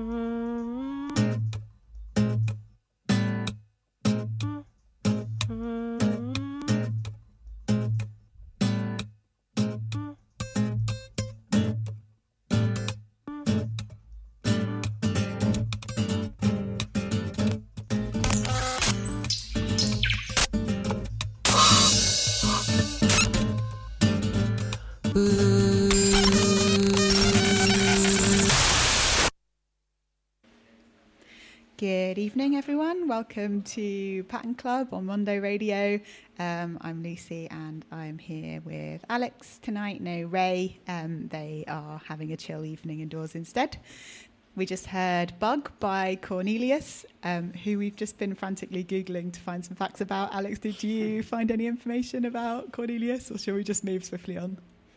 Good evening, everyone. Welcome to Pattern Club on Mondo Radio. I'm Lucy and I'm here with Alex tonight. No Ray. They are having a chill evening indoors instead. We just heard Bug by Cornelius, who we've just been frantically Googling to find some facts about. Alex, did you find any information about Cornelius, or shall we just move swiftly on?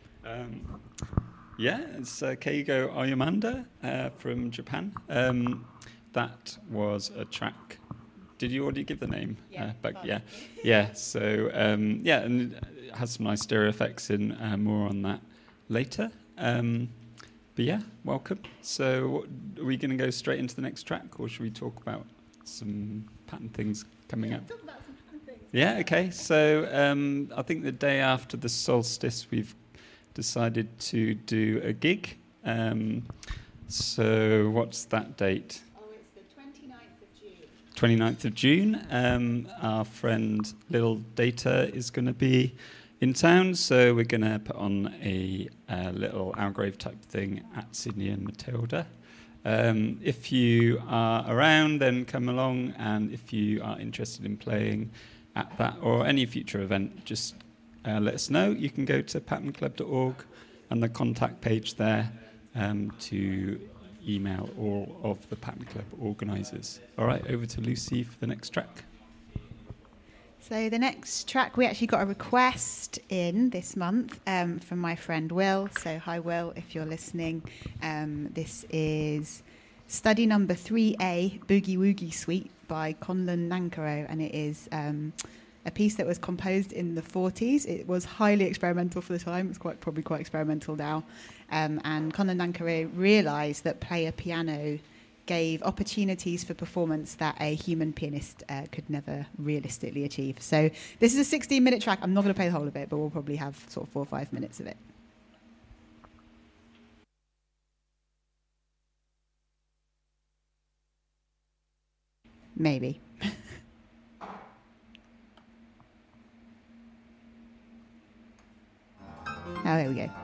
It's Keigo Oyamanda from Japan. That was a track. Did you already give the name? Yeah. So, and it has some nice stereo effects in. More on that later. Welcome. So, are we going to go straight into the next track, or should we talk about some pattern things coming up? Talk about some pattern things. Yeah, okay. So, I think the day after the solstice, we've decided to do a gig. So, what's that date? 29th of June. Our friend Lil Data is going to be in town, so we're going to put on a little Algrave type thing at Sydney and Matilda. If you are around, then come along, and if you are interested in playing at that or any future event, just let us know. You can go to patternclub.org and the contact page there to email all of the Pattern Club organisers. All right, over to Lucy for the next track. So the next track, we actually got a request in this month from my friend Will. So hi Will, if you're listening. This is study number 3A, Boogie Woogie Suite by Conlon Nankoro, and it is a piece that was composed in the 40s. It was highly experimental for the time. It's probably quite experimental now. And Conlon Nankoro realised that player piano gave opportunities for performance that a human pianist could never realistically achieve. So this is a 16-minute track. I'm not going to play the whole of it, but we'll probably have sort of 4 or 5 minutes of it. Maybe. Oh, there we go.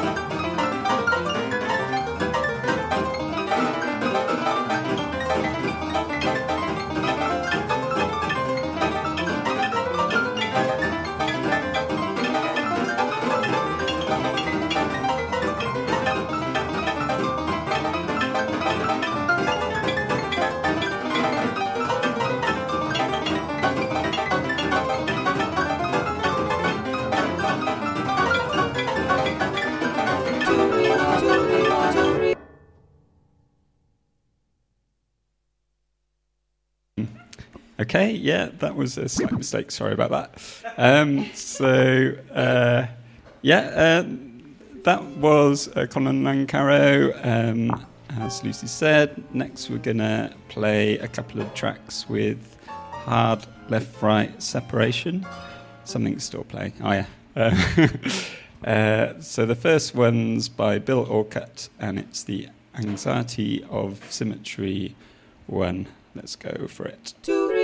Okay, yeah, that was a slight mistake. Sorry about that. That was Colin Lancaro, as Lucy said. Next, we're going to play a couple of tracks with hard left-right separation. Something's still playing. Oh, yeah. So the first one's by Bill Orcutt, and it's the Anxiety of Symmetry one. Let's go for it.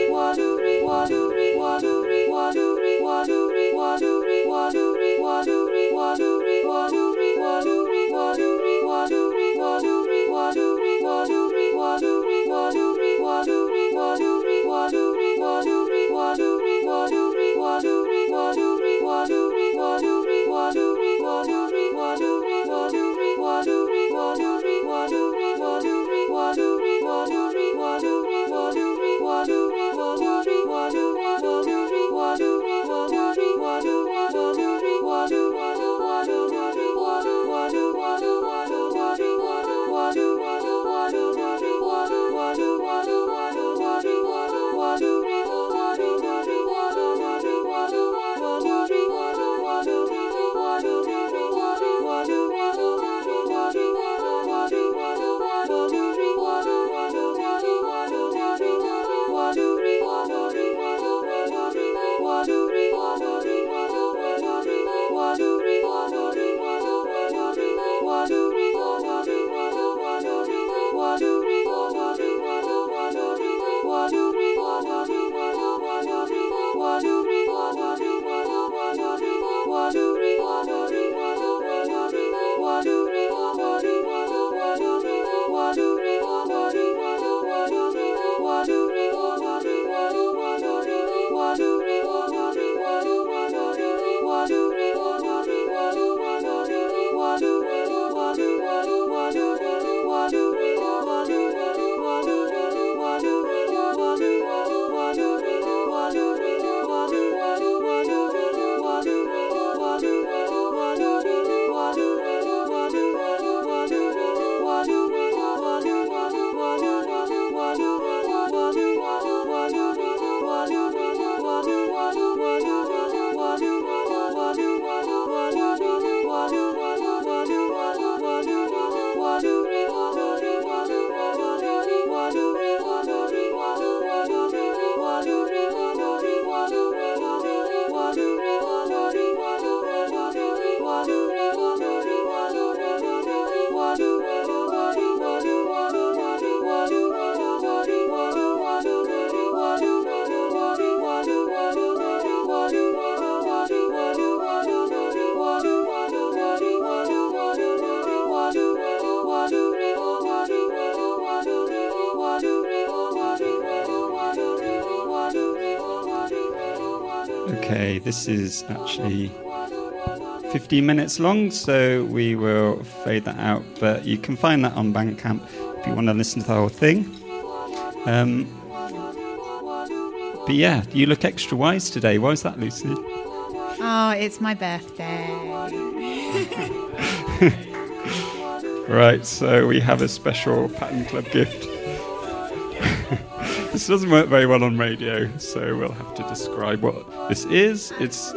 Okay, this is actually 15 minutes long, so we will fade that out, but you can find that on Bandcamp if you want to listen to the whole thing. But yeah, you look extra wise today. Why is that, Lucy? Oh, it's my birthday. Right, so we have a special Pattern Club gift. This doesn't work very well on radio, so we'll have to describe what this is. It's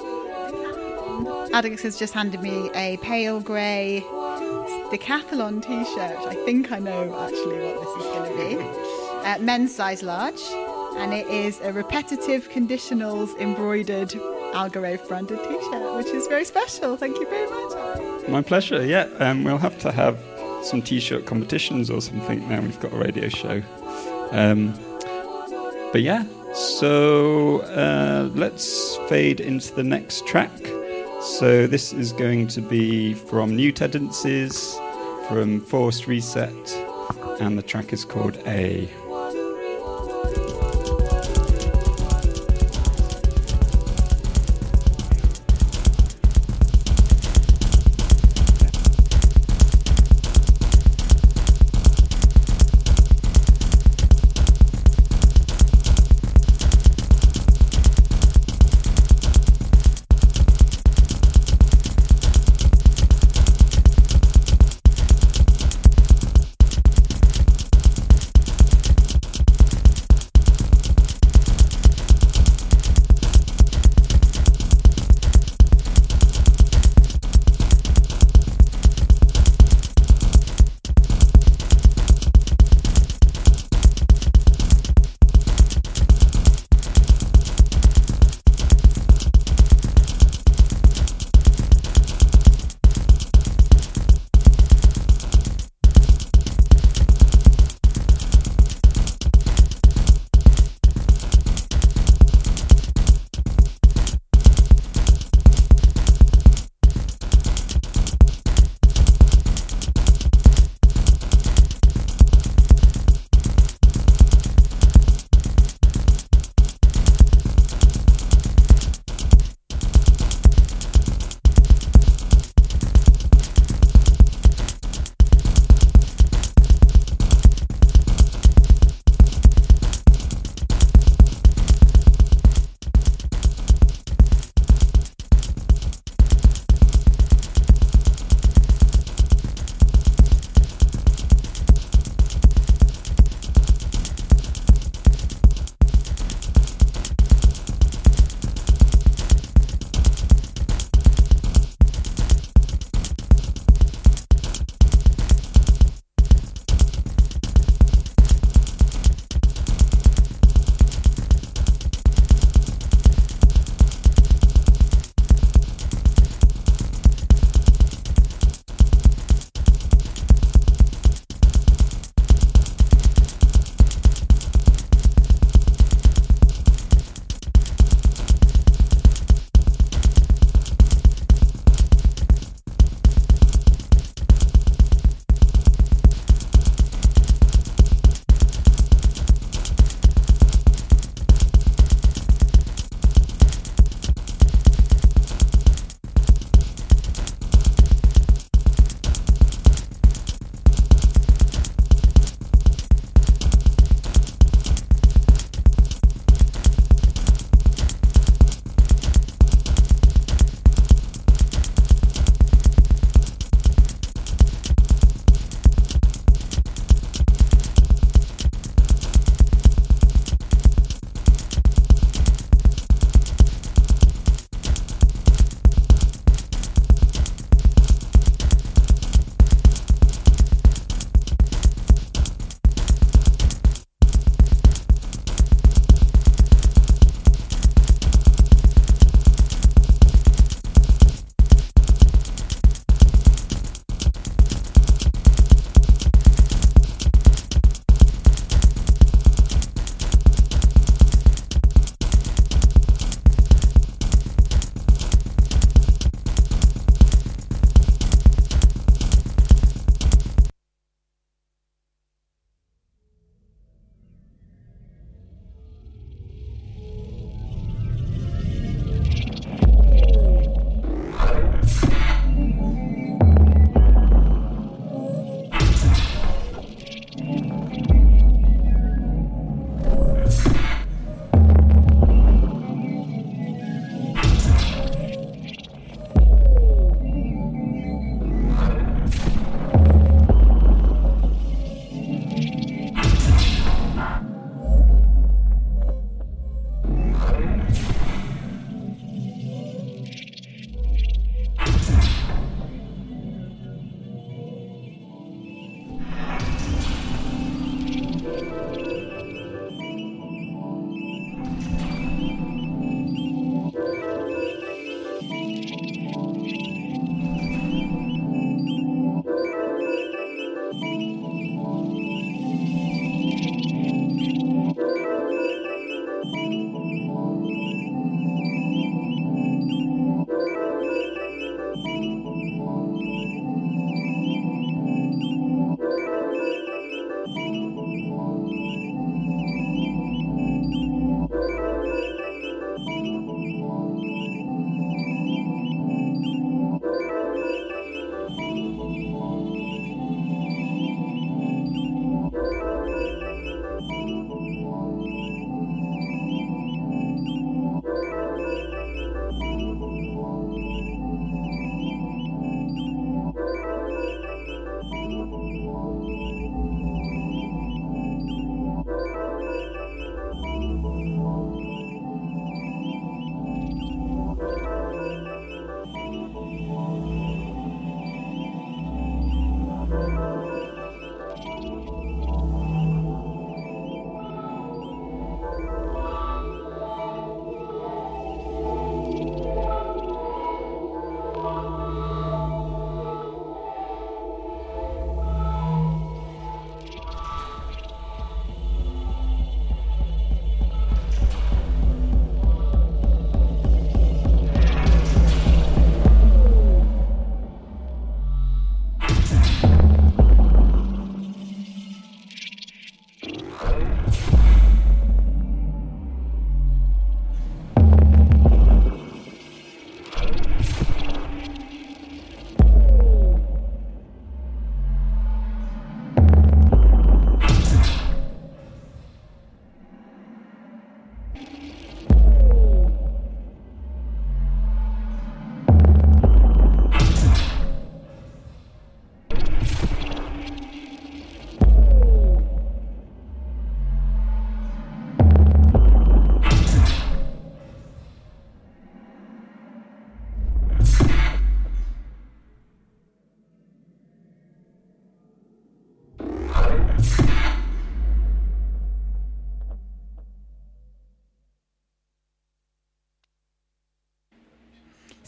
Alex has just handed me a pale grey Decathlon t-shirt. I think I know actually what this is going to be. Men's size large, and it is a repetitive conditionals embroidered Algarve branded t-shirt, which is very special. Thank you very much. My pleasure, yeah. We'll have to have some t-shirt competitions or something now we've got a radio show. But yeah, so let's fade into the next track. So this is going to be from New Tendencies, from Forced Reset, and the track is called A.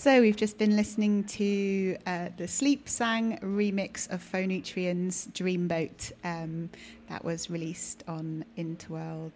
So we've just been listening to the Sleep Sang remix of Phonutrien's Dreamboat. That was released on Interworld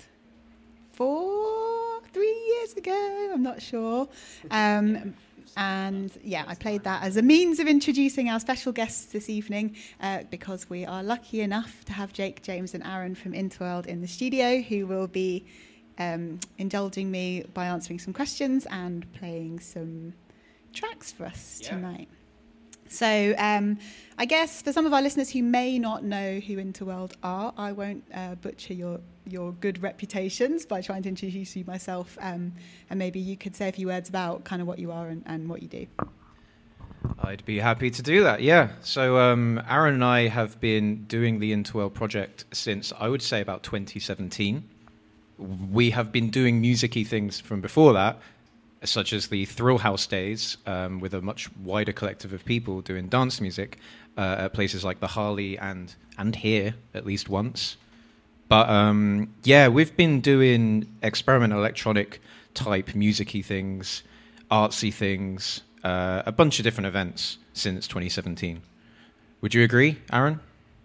3 years ago, I'm not sure. And yeah, I played that as a means of introducing our special guests this evening, because we are lucky enough to have Jake, James and Aaron from Interworld in the studio, who will be indulging me by answering some questions and playing some tracks for us tonight. So I guess for some of our listeners who may not know who Interworld are, I won't butcher your good reputations by trying to introduce you myself, and maybe you could say a few words about kind of what you are and what you do. I'd be happy to do that, yeah. So Aaron and I have been doing the Interworld project since, I would say, about 2017. We have been doing music-y things from before that, such as the Thrill House days, with a much wider collective of people doing dance music at places like the Harley and here, at least once. But yeah, we've been doing experimental electronic type music-y things, artsy things, a bunch of different events since 2017. Would you agree, Aaron?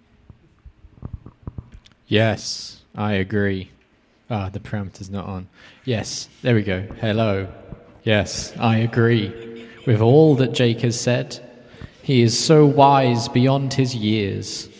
Yes, I agree. The parameter's not on. Yes, there we go. Hello. Yes, I agree with all that Jake has said. He is so wise beyond his years.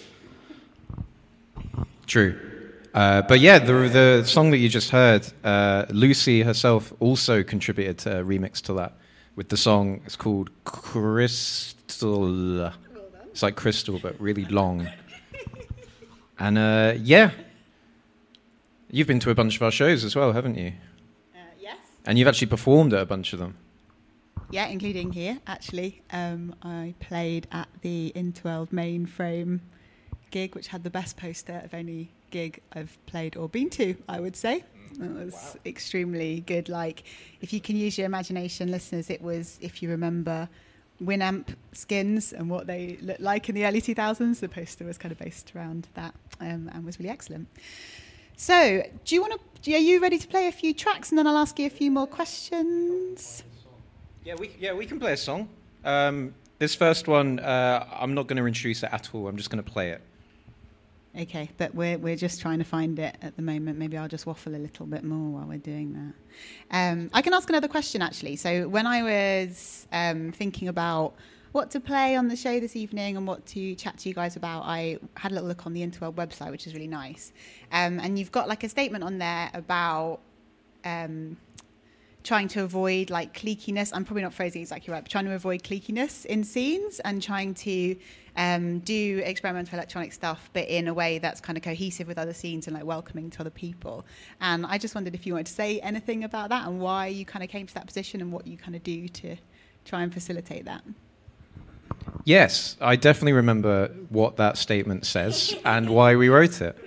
True. But yeah, the song that you just heard, Lucy herself also contributed to a remix to that with the song. It's called Crystal. It's like crystal, but really long. And yeah, you've been to a bunch of our shows as well, haven't you? Yes. And you've actually performed at a bunch of them. Yeah, including here, actually. I played at the Interworld Mainframe gig, which had the best poster of any gig I've played or been to, I would say. It was extremely good. Like, if you can use your imagination, listeners, it was, if you remember Winamp skins and what they looked like in the early 2000s, the poster was kind of based around that, and was really excellent. So, are you ready to play a few tracks, and then I'll ask you a few more questions? Yeah, we can play a song. This first one, I'm not going to introduce it at all. I'm just going to play it. Okay, but we're just trying to find it at the moment. Maybe I'll just waffle a little bit more while we're doing that. I can ask another question, actually. So when I was thinking about what to play on the show this evening and what to chat to you guys about, I had a little look on the Interworld website, which is really nice. And you've got like a statement on there about trying to avoid like cliqueiness. I'm probably not phrasing exactly right, but trying to avoid cliqueiness in scenes and trying to do experimental electronic stuff, but in a way that's kind of cohesive with other scenes and like welcoming to other people. And I just wondered if you wanted to say anything about that and why you kind of came to that position and what you kind of do to try and facilitate that. Yes, I definitely remember what that statement says and why we wrote it.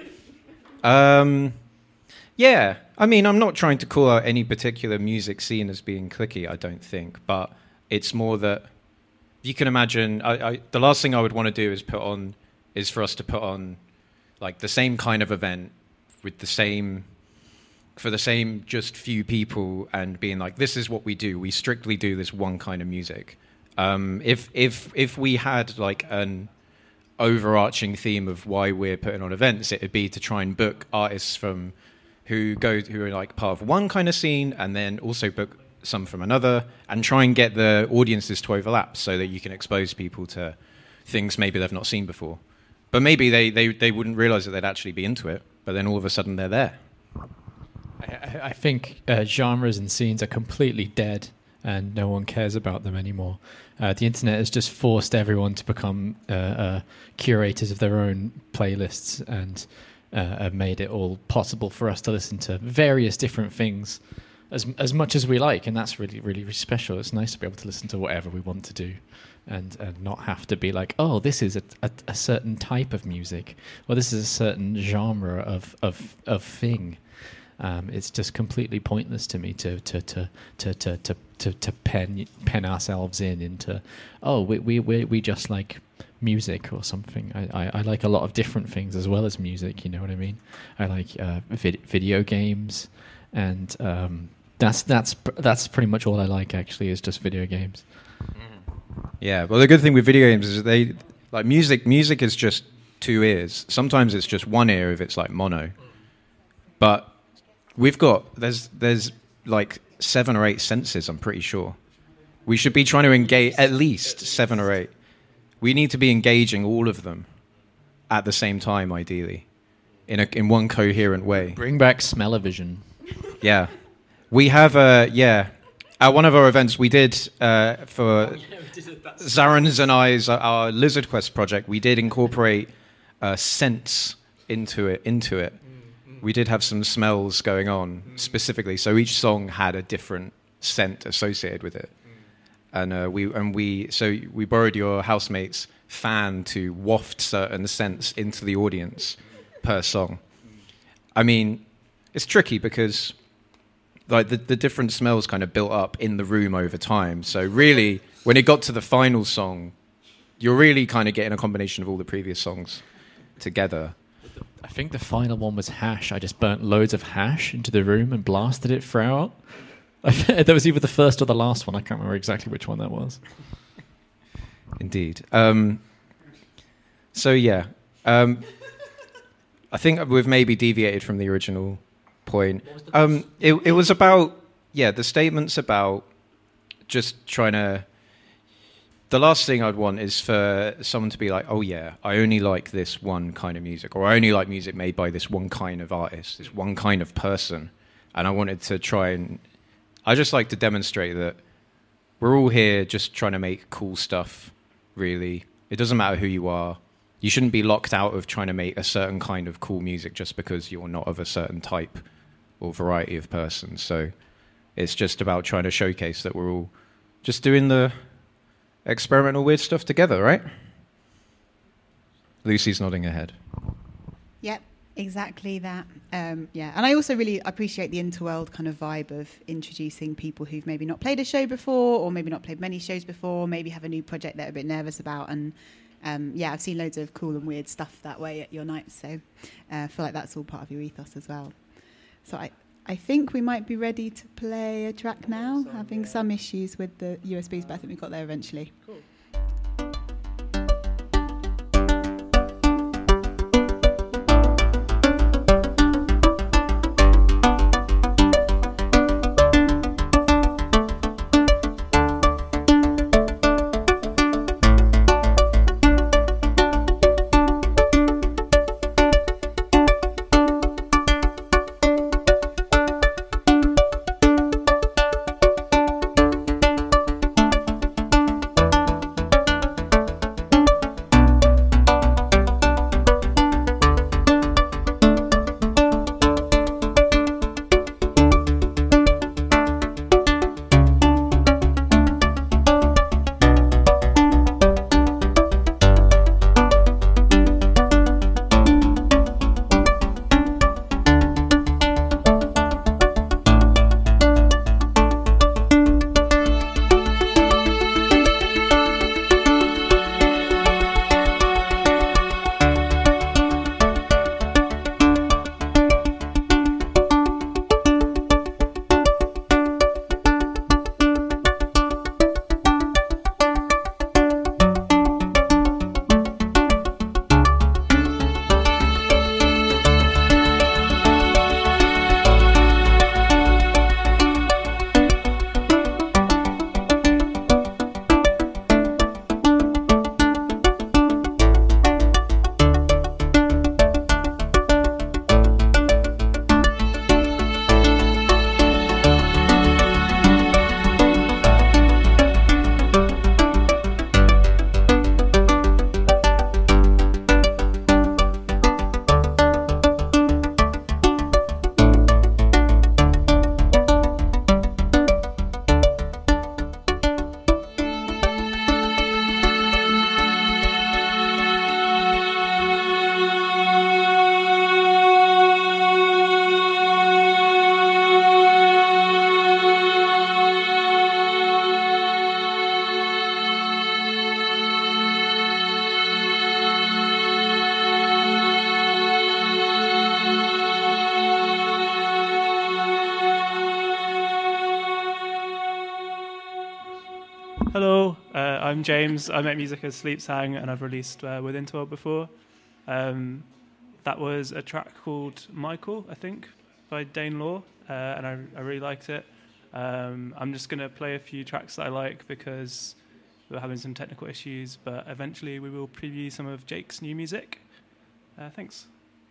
Yeah, I mean, I'm not trying to call out any particular music scene as being cliquey, I don't think, but it's more that you can imagine, the last thing I would want to do is for us to put on like the same kind of event with for the same just few people and being like, this is what we do. We strictly do this one kind of music. If we had like an overarching theme of why we're putting on events, it would be to try and book artists who are like part of one kind of scene and then also book some from another and try and get the audiences to overlap so that you can expose people to things maybe they've not seen before. But maybe they wouldn't realize that they'd actually be into it, but then all of a sudden they're there. I think genres and scenes are completely dead and no one cares about them anymore. The internet has just forced everyone to become curators of their own playlists and made it all possible for us to listen to various different things as much as we like, and that's really, really, really special. It's nice to be able to listen to whatever we want to do and not have to be like, oh, this is a certain type of music, or this is a certain genre of thing. It's just completely pointless to me to pen ourselves into, oh, we just like music or something. I like a lot of different things as well as music, you know what I mean? I like video games and That's pretty much all I like. Actually, is just video games. Yeah, well, the good thing with video games is they like music. Music is just two ears. Sometimes it's just one ear if it's like mono. But we've got there's like 7 or 8 senses. I'm pretty sure we should be trying to engage at least 7 or 8. We need to be engaging all of them at the same time, ideally, in one coherent way. Bring back smell-o-vision. Yeah, we have at one of our events we did for Zaren's and I's our Lizard Quest project. We did incorporate scents into it. We did have some smells going on specifically, so each song had a different scent associated with it. And we borrowed your housemate's fan to waft certain scents into the audience per song. I mean, it's tricky because like the different smells kind of built up in the room over time. So really, when it got to the final song, you're really kind of getting a combination of all the previous songs together. I think the final one was hash. I just burnt loads of hash into the room and blasted it throughout. That was either the first or the last one. I can't remember exactly which one that was. Indeed. So yeah, I think we've maybe deviated from the original point. It was about the statements about just trying to. The last thing I'd want is for someone to be like, oh yeah, I only like this one kind of music, or I only like music made by this one kind of artist, this one kind of person. And I wanted to try and... I just like to demonstrate that we're all here just trying to make cool stuff, really. It doesn't matter who you are. You shouldn't be locked out of trying to make a certain kind of cool music just because you're not of a certain type or variety of person. So it's just about trying to showcase that we're all just doing the experimental weird stuff together, right? Lucy's nodding her head. Yep, exactly that. And I also really appreciate the Interworld kind of vibe of introducing people who've maybe not played a show before, or maybe not played many shows before, maybe have a new project they're a bit nervous about. And I've seen loads of cool and weird stuff that way at your nights, so I feel like that's all part of your ethos as well. So I think we might be ready to play a track now, having some issues with the USBs, but I think we got there eventually. Cool. I'm James. I make music as Sleeps Hang, and I've released with Interworld before. That was a track called Michael, I think, by Dane Law, and I really liked it. I'm just going to play a few tracks that I like because we're having some technical issues, but eventually we will preview some of Jake's new music. Thanks.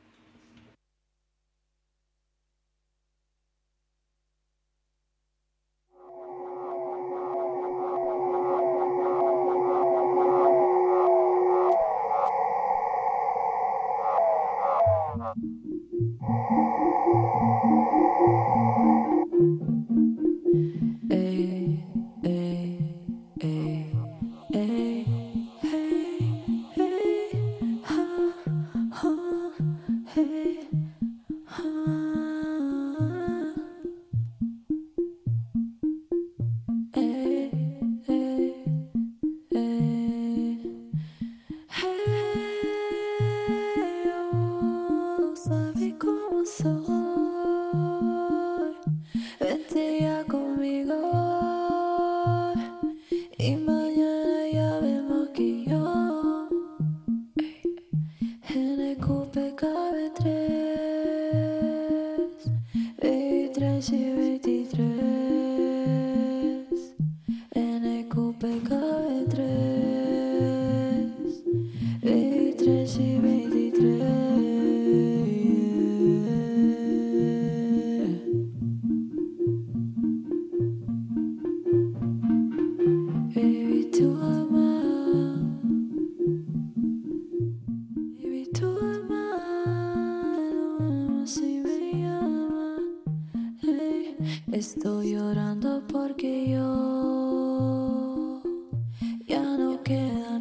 Estoy llorando porque yo ya no queda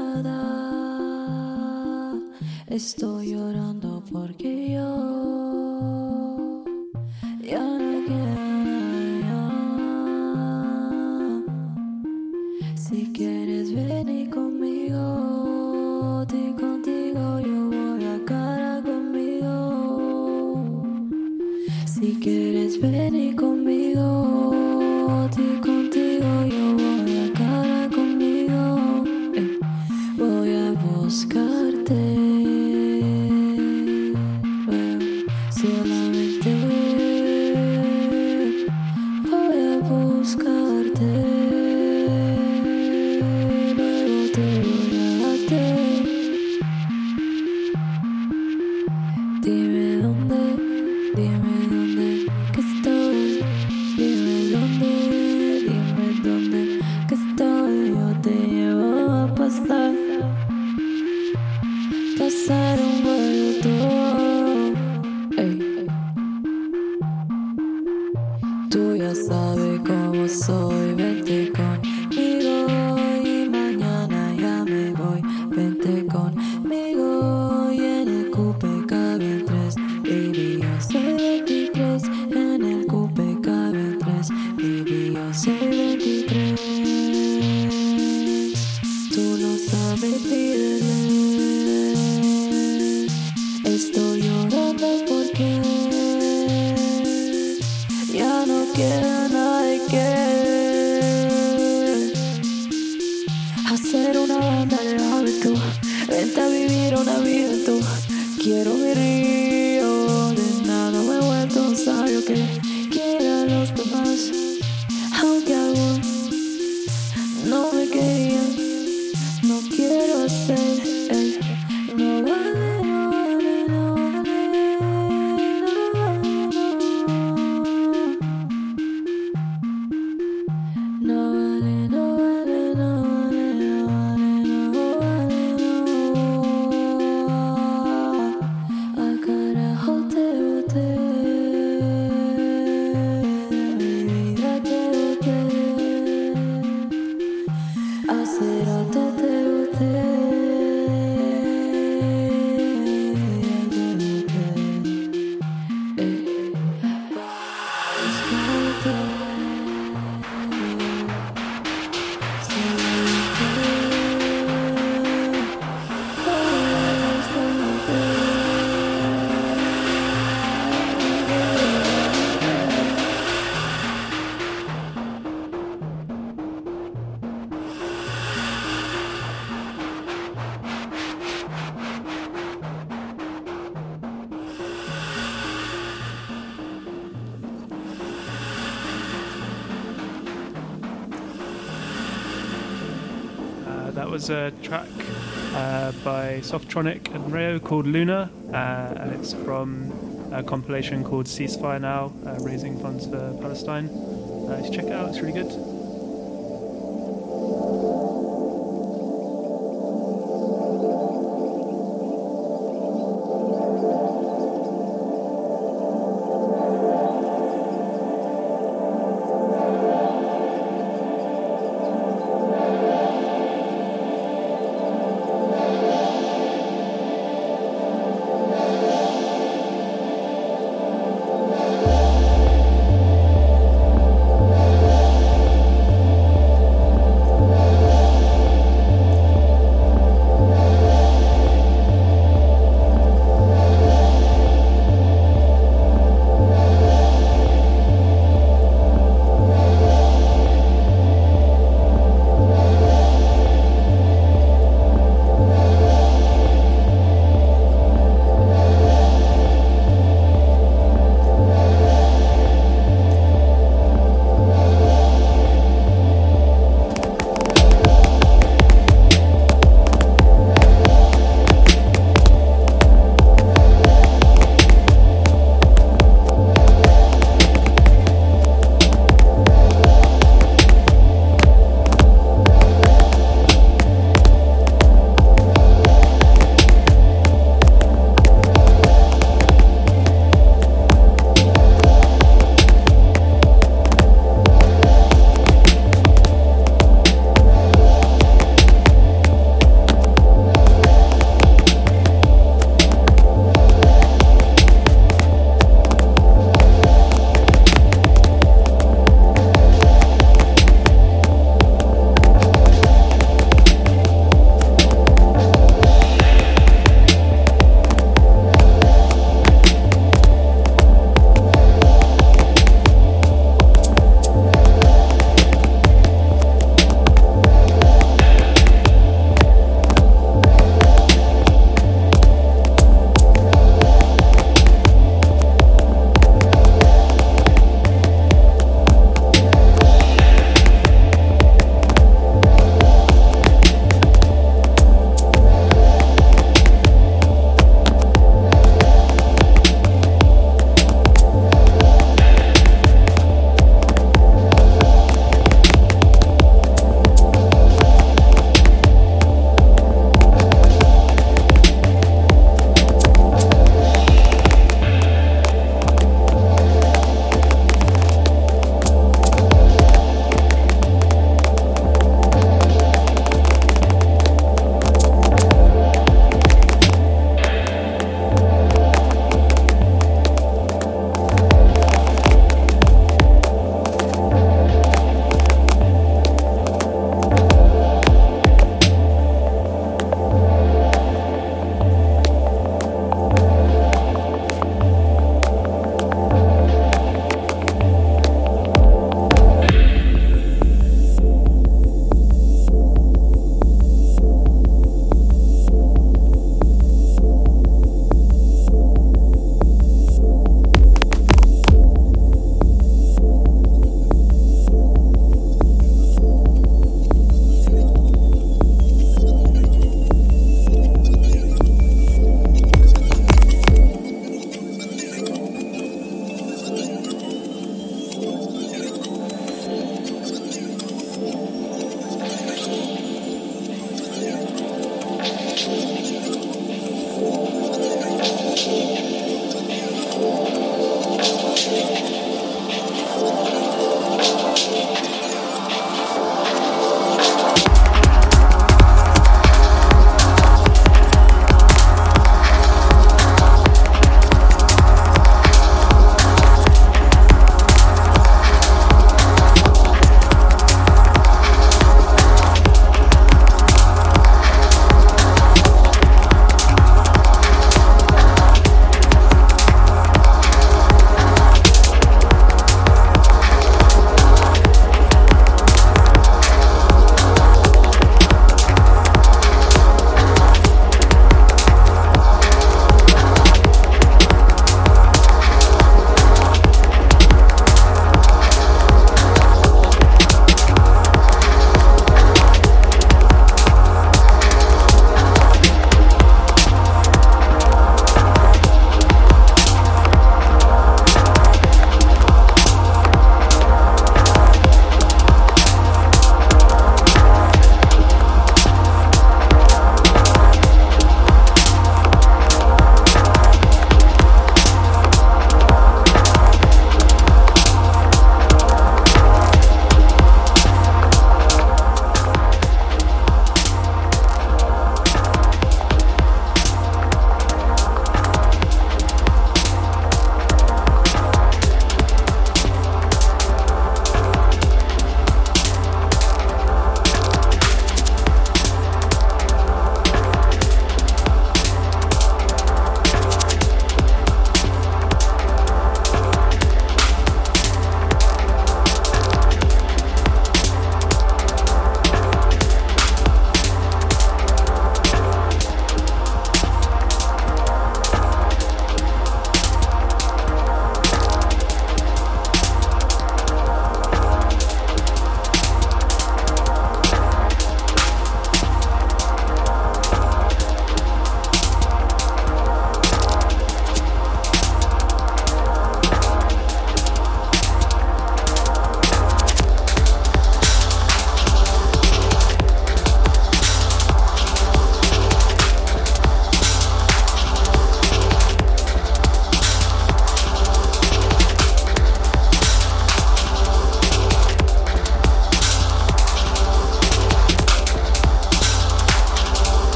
nada. Estoy llorando porque yo ya no queda nada. Si quieres venir conmigo, di contigo, yo voy a cara conmigo. Si quieres venir conmigo, di contigo, yo voy a cara conmigo. Voy a buscarte, solamente voy a buscarte, luego te voy a darte. Dime dónde que estoy, dime dónde que estoy, yo te llevo a pasar That was a track by Softronic and Rayo called Luna, and it's from a compilation called Ceasefire Now, raising funds for Palestine. Just check it out, it's really good.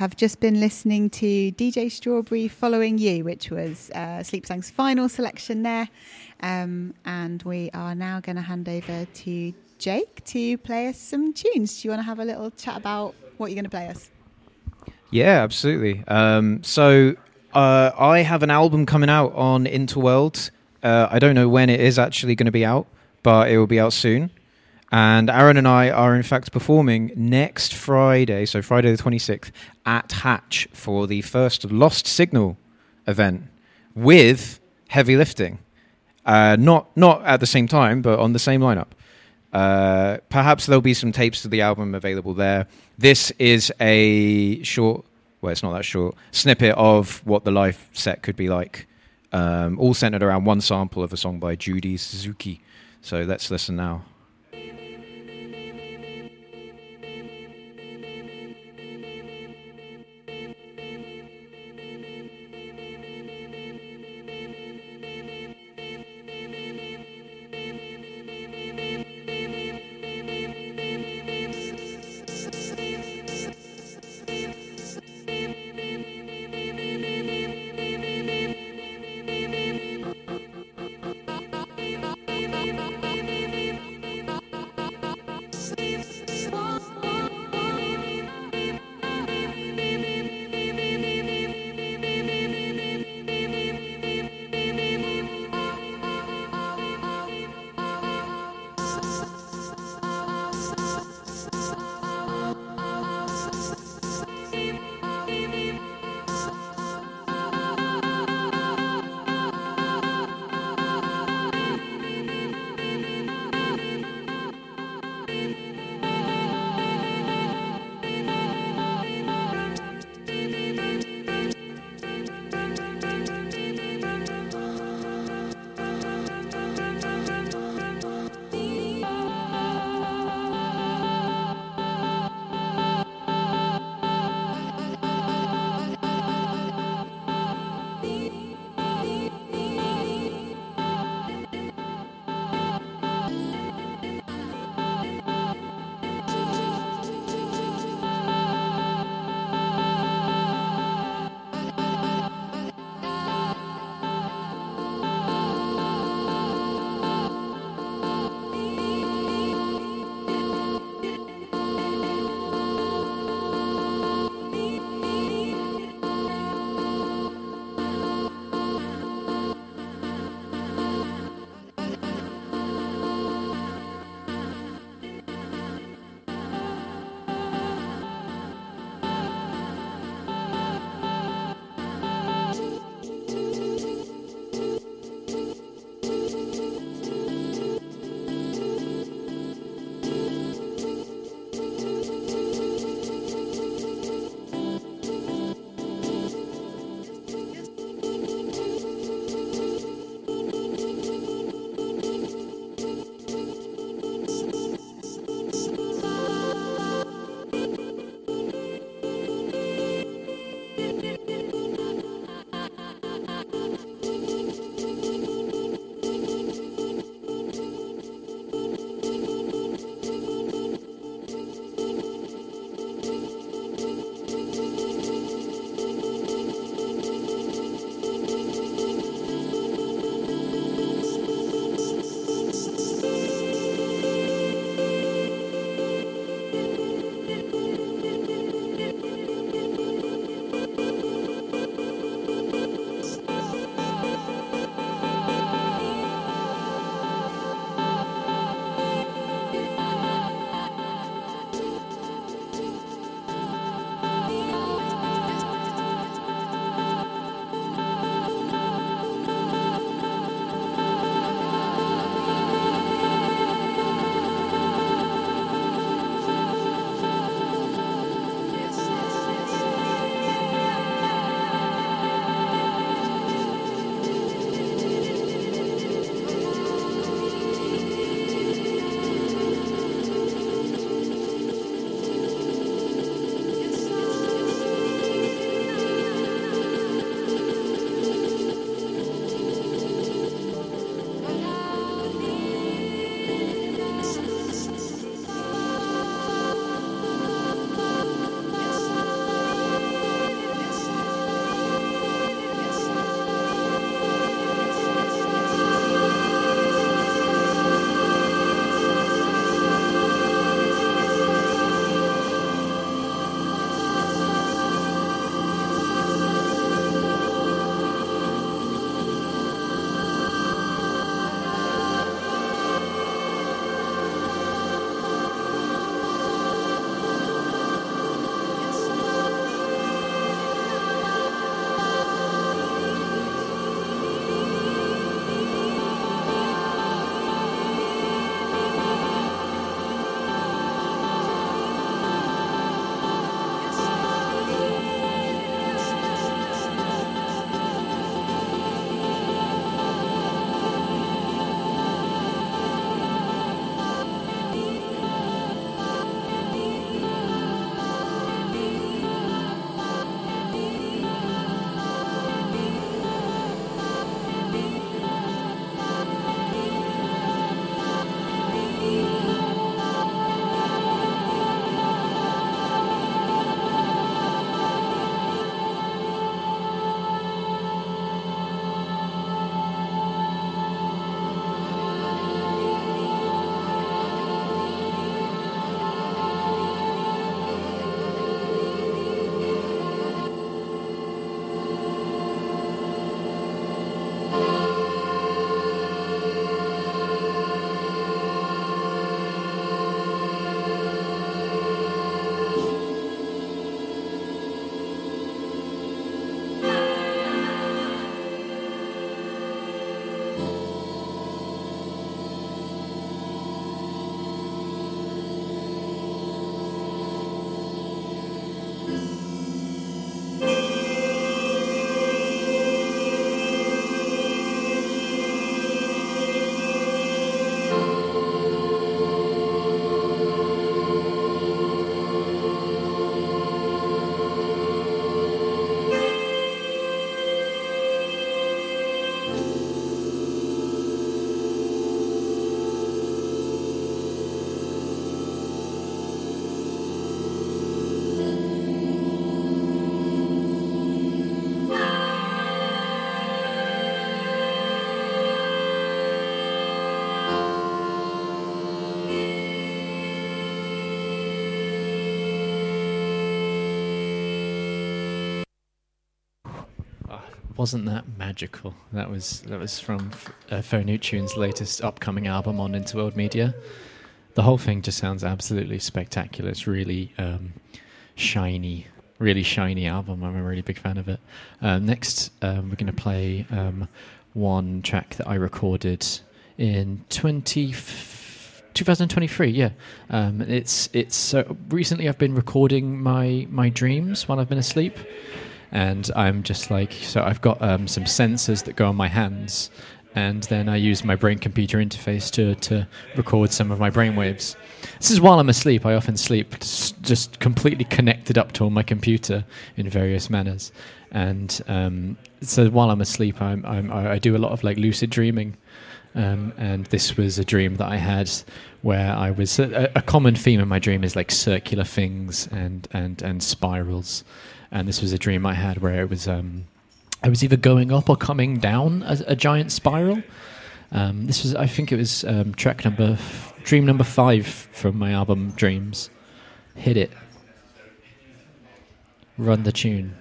have just been listening to DJ Strawberry Following You, which was Sleepsang's final selection there. And we are now going to hand over to Jake to play us some tunes. Do you want to have a little chat about what you're going to play us? Yeah, absolutely. So I have an album coming out on Interworld. I don't know when it is actually going to be out, but it will be out soon. And Aaron and I are in fact performing next Friday, so Friday the 26th, at Hatch for the first Lost Signal event with Heavy Lifting. Not at the same time, but on the same lineup. Perhaps there'll be some tapes to the album available there. This is a short, well, it's not that short, snippet of what the live set could be like, all centered around one sample of a song by Judy Suzuki. So let's listen now. wasn't that magical. That was from Phonutune's latest upcoming album on Interworld Media. The whole thing just sounds absolutely spectacular. It's really shiny, really shiny album. I'm a really big fan of it. Next, we're going to play one track that I recorded in 2023. Yeah, it's recently I've been recording my dreams while I've been asleep. And I'm just like, so I've got some sensors that go on my hands, and then I use my brain-computer interface to record some of my brainwaves. This is while I'm asleep. I often sleep just completely connected up to my computer in various manners. And so while I'm asleep, I do a lot of like lucid dreaming. And this was a dream that I had where I was... A common theme in my dream is like circular things and spirals. And this was a dream I had where it was I was either going up or coming down a giant spiral. This was, I think it was dream number 5 from my album Dreams. Hit it. Run the tune.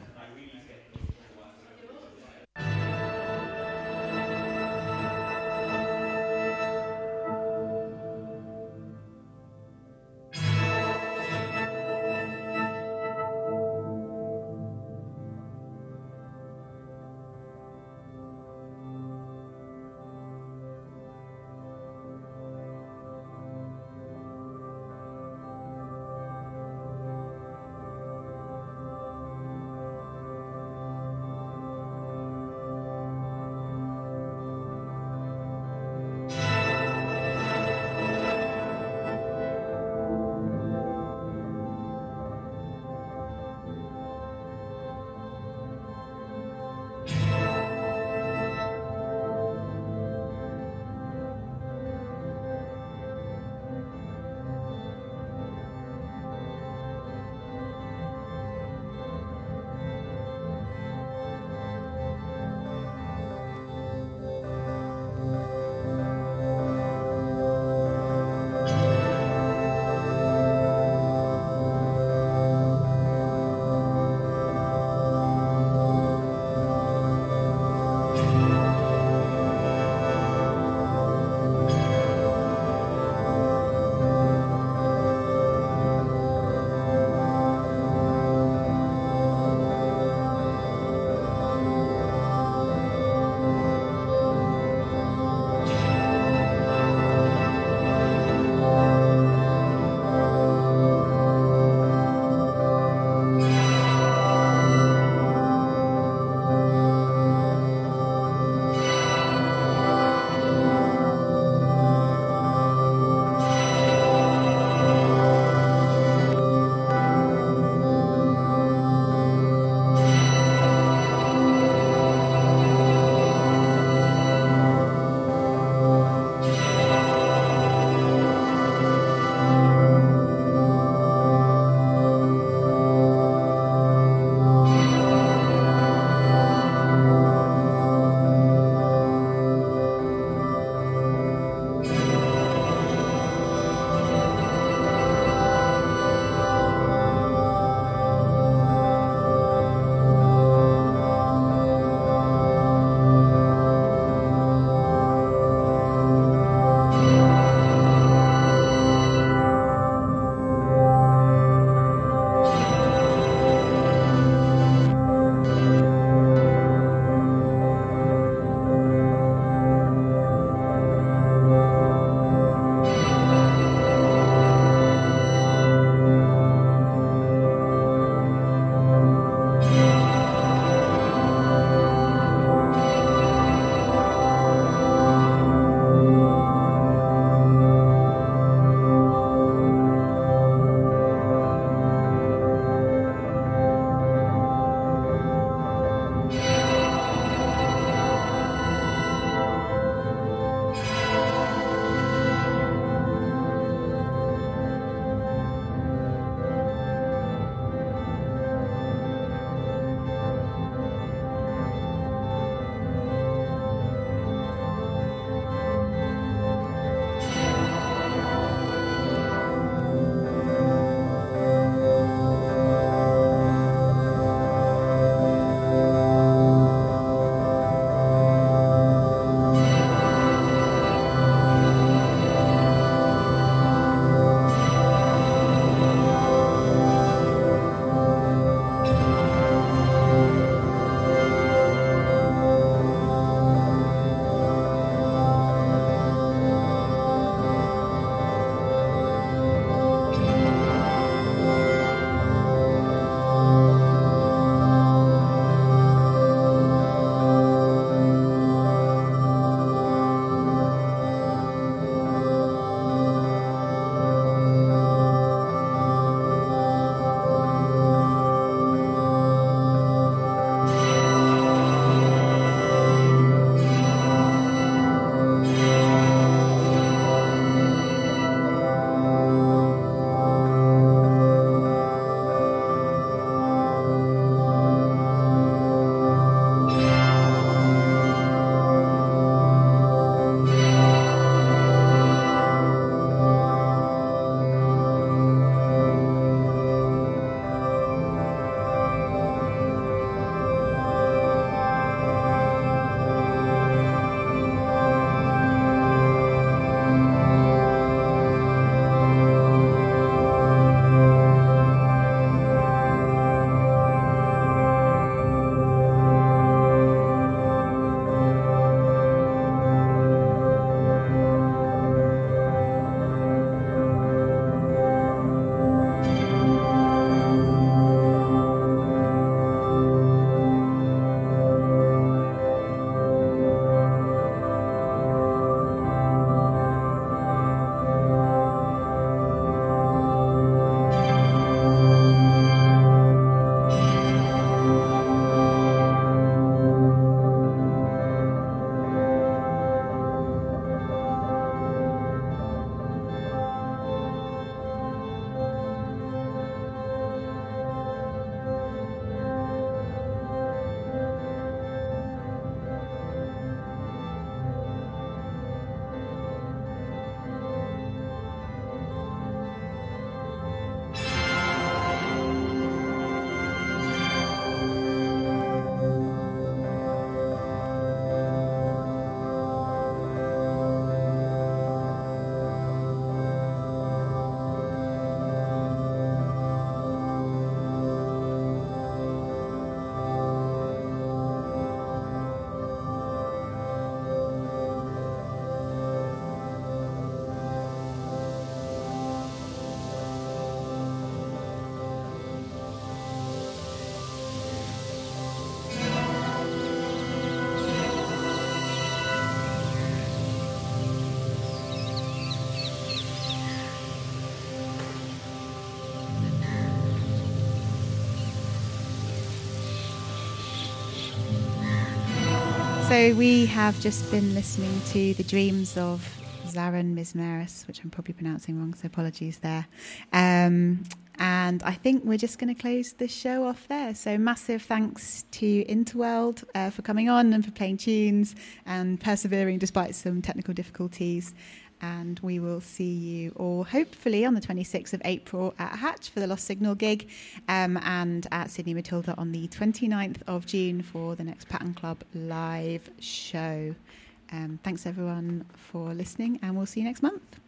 So we have just been listening to The Dreams of Zaran Mizmaris, which I'm probably pronouncing wrong, so apologies there. And I think we're just going to close the show off there. So massive thanks to Interworld for coming on and for playing tunes and persevering despite some technical difficulties. And we will see you all hopefully on the 26th of April at Hatch for the Lost Signal gig, and at Sydney Matilda on the 29th of June for the next Pattern Club live show. Thanks everyone for listening, and we'll see you next month.